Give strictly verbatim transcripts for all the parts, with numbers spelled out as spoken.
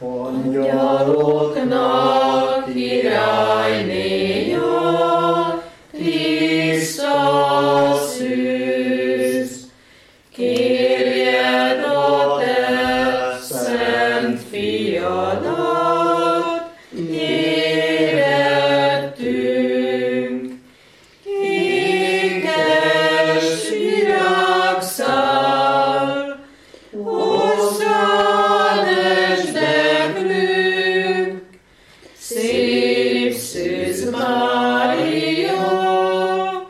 Angyaloknak királynéja, tiszta szűz, kérjed a te szent fiadat, érettünk. Éges virágszál, hozzád esdeklünk, szép szűz Mária,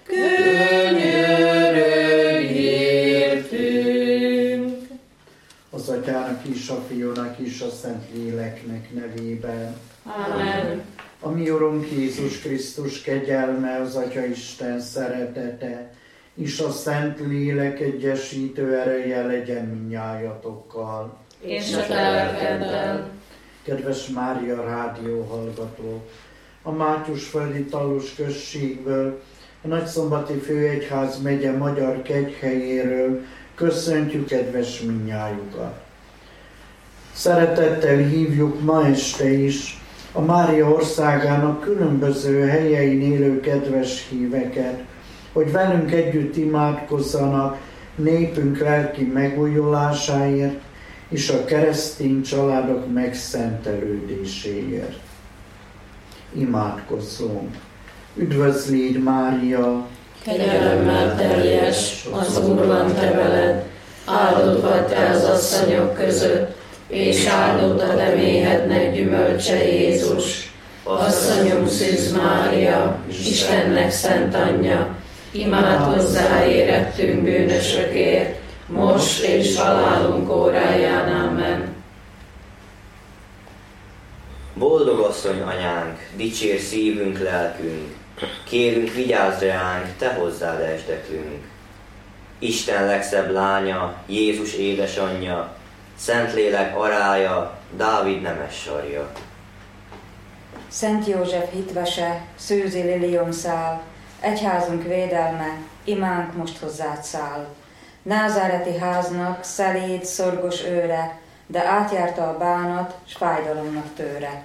könyörögj értünk. Az Atyának is, a Fiúnak is, a Szentléleknek nevében. Amen. A mi Urunk Jézus Krisztus kegyelme, az Atya Isten szeretete, és a Szentlélek egyesítő ereje legyen mindnyájatokkal. És a te lelkeddel. Kedves Mária rádió hallgatók! A Mátyusföldi Tallus községből, a Nagyszombati Főegyház megye magyar kegyhelyéről köszöntjük kedves mindnyájukat. Szeretettel hívjuk ma este is a Mária országának különböző helyein élő kedves híveket, hogy velünk együtt imádkozzanak népünk lelki megújulásáért és a keresztény családok megszentelődéséért. Imádkozzunk! Üdvözlégy Mária! Kegyelemmel teljes, az Úr van te veled, áldott vagy te az asszonyok között, és áldott a te méhednek gyümölcse Jézus. Asszonyom Szűz Mária, Istennek szent anyja, imádkozzál érettünk bűnösökért, most és halálunk óráján. Amen. Boldog asszony anyánk, dicsér szívünk, lelkünk, kérünk, vigyázz ránk, te hozzád esdeklünk. Isten legszebb lánya, Jézus édesanyja, Szentlélek arája, Dávid nemes sarja. Szent József hitvese, Szűzi liliomszál, egyházunk védelme, imánk most hozzád száll. Názáreti háznak szelíd, szorgos őre, de átjárta a bánat, s fájdalomnak tőre.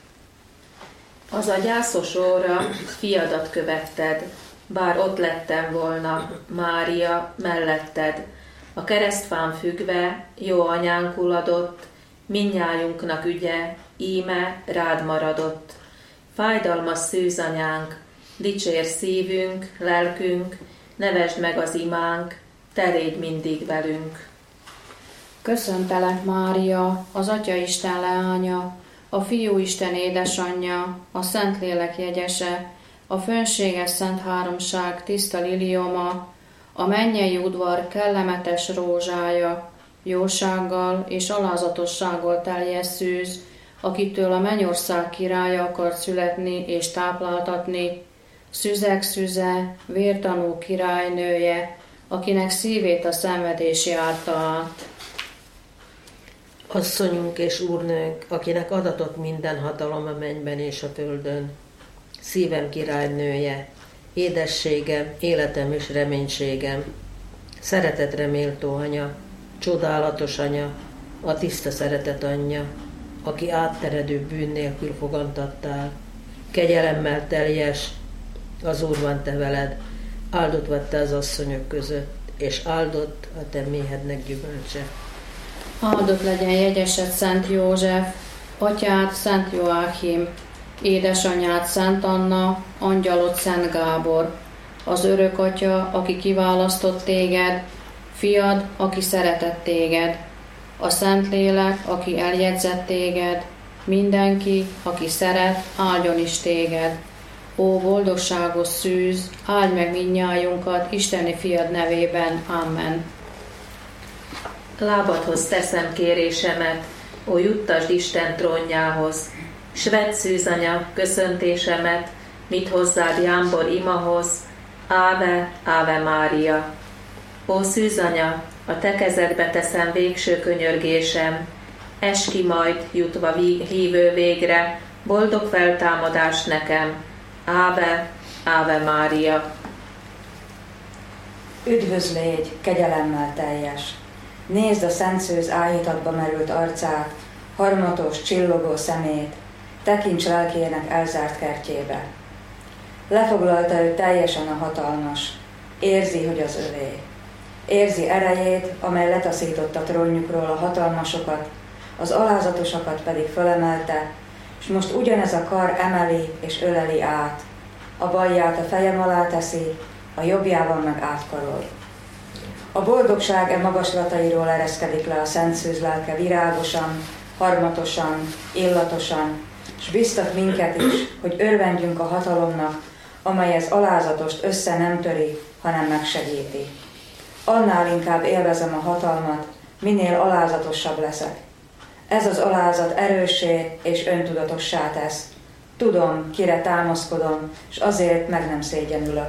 Az a gyászos óra fiadat követted, bár ott lettem volna, Mária, melletted. A keresztfán függve, jó anyánkul adott, mindnyájunknak ügye, íme rád maradott. Fájdalmas szűz anyánk, dicsér szívünk, lelkünk, nevesd meg az imánk, te légy mindig velünk. Köszöntelek, Mária, az Atya Isten leánya, a Fiú Isten édesanyja, a Szentlélek jegyese, a fönséges Szent Háromság tiszta lilioma, a mennyei udvar kellemetes rózsája, jósággal és alázatossággal teljes szűz, akitől a mennyország királya akart születni és tápláltatni, szüzek szüze, vértanú királynője, akinek szívét a szenvedés járta át. Asszonyunk és úrnőnk, akinek adatott minden hatalom a mennyben és a földön, szívem királynője, édességem, életem és reménységem, szeretetre méltó anya, csodálatos anya, a tiszta szeretet anyja, aki átteredő bűn nélkül fogantattál, kegyelemmel teljes, az Úr van te veled, áldott vagy te az asszonyok között, és áldott a te méhednek gyümölcse. Áldott legyen jegyesed Szent József, atyád Szent Joáchim, édesanyád Szent Anna, angyalod Szent Gábor, az örök atya, aki kiválasztott téged, fiad, aki szeretett téged, a Szentlélek, aki eljegyzett téged, mindenki, aki szeret, áldjon is téged. Ó, boldogságos szűz, áldj meg mindnyájunkat Isteni fiad nevében. Amen. Lábadhoz teszem kérésemet, ó, juttasd Isten trónjához, s vedd szűzanya köszöntésemet, mit hozzád jámbor imahoz, Áve, Áve Mária. Ó, szűzanya, a te kezedbe teszem végső könyörgésem, ess ki majd, jutva hívő végre, boldog feltámadás nekem, Áve, Áve Mária. Üdvözlégy, kegyelemmel teljes! Nézd a szent szőz áhítatba merült arcát, harmatos, csillogó szemét, tekints lelkének elzárt kertjébe. Lefoglalta őt teljesen a hatalmas, érzi, hogy az övé. Érzi erejét, amely letaszította trónjukról a hatalmasokat, az alázatosakat pedig fölemelte, és most ugyanez a kar emeli és öleli át. A balját a fejem alá teszi, a jobbjában meg átkarol. A boldogság e magaslatairól ereszkedik le a Szent Szűz lelke virágosan, harmatosan, illatosan, és biztat minket is, hogy örvendjünk a hatalomnak, amely ez alázatost össze nem töri, hanem megsegíti. Annál inkább élvezem a hatalmat, minél alázatosabb leszek. Ez az alázat erőssé és öntudatossá tesz. Tudom, kire támaszkodom, és azért meg nem szégyenülök.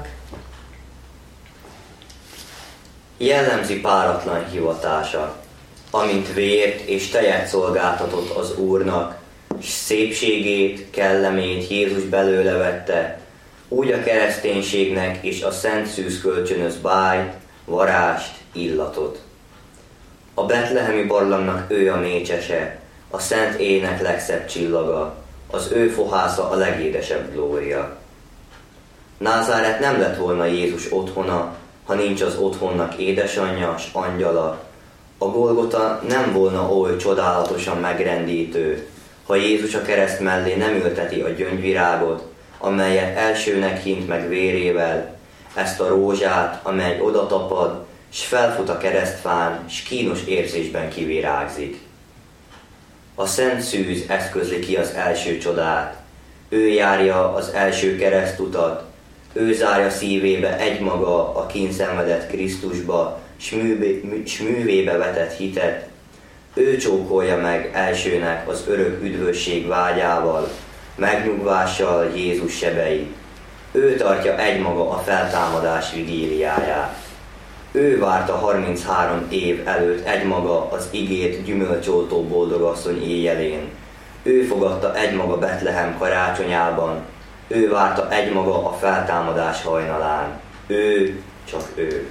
Jellemzi páratlan hivatása, amint vért és tejet szolgáltatott az Úrnak, s szépségét, kellemét Jézus belőle vette, úgy a kereszténységnek és a Szent Szűz kölcsönöz bájt, varást, illatot. A betlehemi barlangnak ő a mécsese, a szent ének legszebb csillaga, az ő fohásza a legédesebb glória. Názáret nem lett volna Jézus otthona, ha nincs az otthonnak édesanyja s angyala. A Golgota nem volna oly csodálatosan megrendítő, ha Jézus a kereszt mellé nem ülteti a gyöngyvirágot, amelyet elsőnek hint meg vérével, ezt a rózsát, amely odatapad, s felfut a keresztfán, s kínos érzésben kivirágzik. A Szent Szűz eszközli ki az első csodát, ő járja az első keresztutat, ő zárja szívébe egymaga a kínszenvedett Krisztusba, s, művé, s művébe vetett hitet, ő csókolja meg elsőnek az örök üdvösség vágyával, megnyugvással Jézus sebeit. Ő tartja egymaga a feltámadás vigíliáját. Ő várta harminchárom év előtt egymaga az igét gyümölcsoltó boldogasszony éjjelén. Ő fogadta egymaga Betlehem karácsonyában. Ő várta egymaga a feltámadás hajnalán. Ő, csak ő.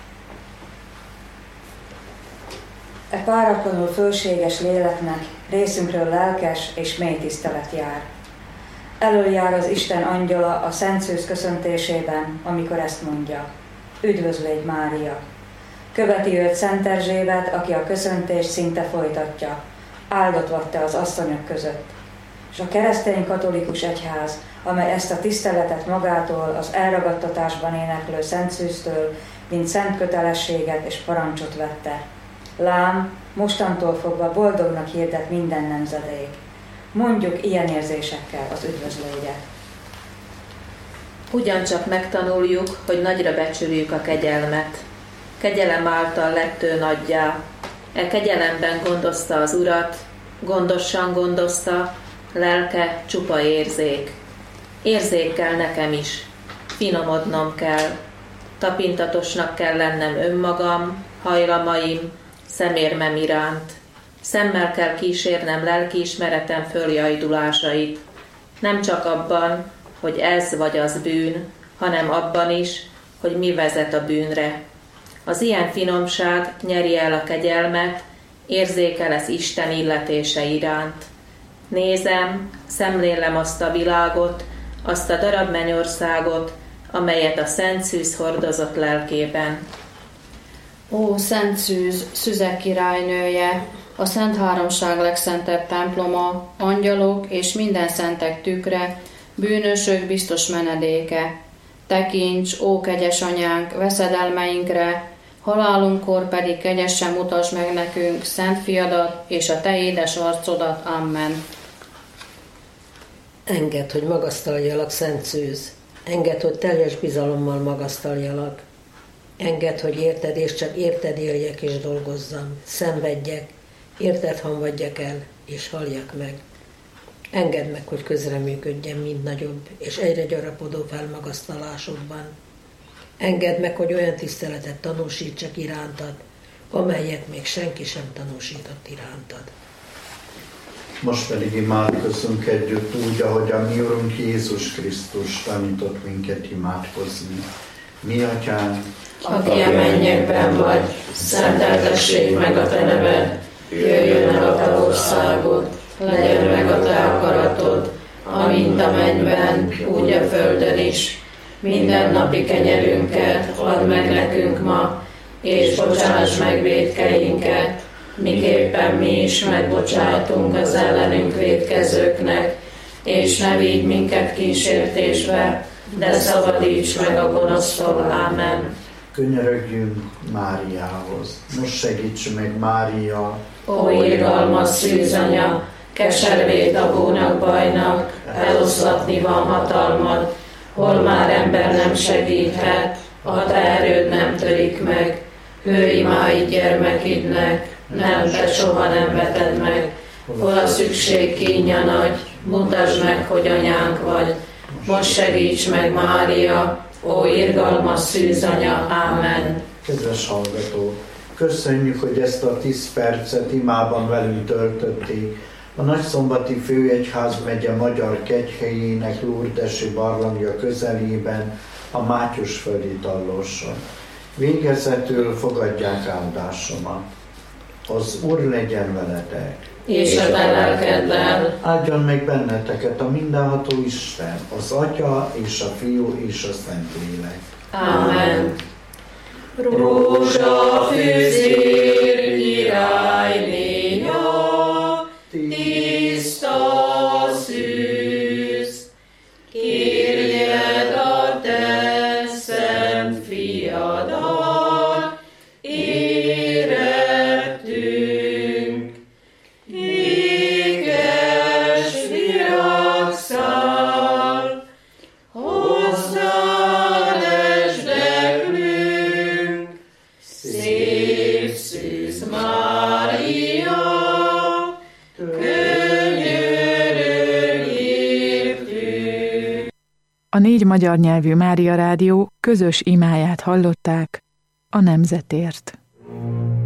E páratlanul fölséges léleknek részünkről lelkes és mély tisztelet jár. Elöljár az Isten angyala a Szent Szűz köszöntésében, amikor ezt mondja: Üdvözlégy Mária! Követi őt Szent Erzsébet, aki a köszöntést szinte folytatja. Áldott vagy te az asszonyok között. És a keresztény katolikus egyház, amely ezt a tiszteletet magától, az elragadtatásban éneklő Szent Szűztől, mint szent kötelességet és parancsot vette. Lám, mostantól fogva boldognak hirdet minden nemzedék. Mondjuk ilyen érzésekkel az üdvözlégyet. Ugyancsak megtanuljuk, hogy nagyra becsüljük a kegyelmet. Kegyelem által lett ő nagyjá. E kegyelemben gondozta az Urat, gondosan gondozta, lelke csupa érzék. Érzék kell nekem is, finomodnom kell, tapintatosnak kell lennem önmagam, hajlamaim, szemérmem iránt. Szemmel kell kísérnem lelkiismeretem följajdulásait. Nem csak abban, hogy ez vagy az bűn, hanem abban is, hogy mi vezet a bűnre. Az ilyen finomság nyeri el a kegyelmet, érzékel ez Isten illetése iránt. Nézem, szemlélem azt a világot, azt a darab mennyországot, amelyet a Szent Szűz hordozott lelkében. Ó, Szent Szűz, Szüzek királynője, a Szent Háromság legszentebb temploma, angyalok és minden szentek tükre, bűnösök biztos menedéke. Tekints, ó kegyes anyánk, veszedelmeinkre, halálunkkor pedig kegyesen mutasd meg nekünk szent fiadat és a te édes arcodat. Amen. Engedd, hogy magasztaljalak, Szent Szűz. Engedd, hogy teljes bizalommal magasztaljalak. Engedd, hogy érted, és csak érted éljek és dolgozzam. Szenvedjek, érted hamvadjak el, és halljak meg. Engedd meg, hogy közreműködjem mind nagyobb, és egyre gyarapodó felmagasztalásodban. Engedd meg, hogy olyan tiszteletet tanúsítsak irántad, amelyet még senki sem tanúsított irántad. Most pedig imádkozzunk együtt úgy, ahogy a mi Urunk Jézus Krisztus tanított minket imádkozni. Mi Atyánk, aki a mennyekben vagy, szenteltessék meg a te neved, jöjjön el a te országod, mindennapi kenyerünket add meg nekünk ma, és bocsáss meg vétkeinket, miképpen mi is megbocsátunk az ellenünk vétkezőknek, és ne vigy minket kísértésbe, de szabadíts meg a gonosztól. Ámen. Könyörögjünk Máriához. Most segíts meg, Mária! Ó, irgalmas szűzanya, keservét a gónak bajnak, eloszlatni van hatalmad, hol már ember nem segíthet, a te erőd nem törik meg. Hőimáid gyermekidnek, nem, te soha nem veted meg. Hol a szükség kínja nagy, mutasd meg, hogy anyánk vagy. Most segíts meg, Mária, ó irgalmas szűzanya. Ámen. Kedves hallgató, köszönjük, hogy ezt a tíz percet imában velünk töltötték. A Nagyszombati Főegyházmegye Magyar Kegyhelyének Lourdesi barlangja közelében, a Mátyusföldi Tallóson. Végezetül fogadják áldásomat. Az Úr legyen veletek. És a te lelkeddel. Áldjon meg benneteket a mindenható Isten, az Atya és a Fiú és a Szentlélek. Ámen. Rózsafűzér király lénya, tiszta szűz, kérjed a te szent fiadat, érettünk, ékes virágszál, hozzád esdeklünk, szép szűz Mária, könyörög értünk. A négy magyar nyelvű Mária Rádió közös imáját hallották a nemzetért.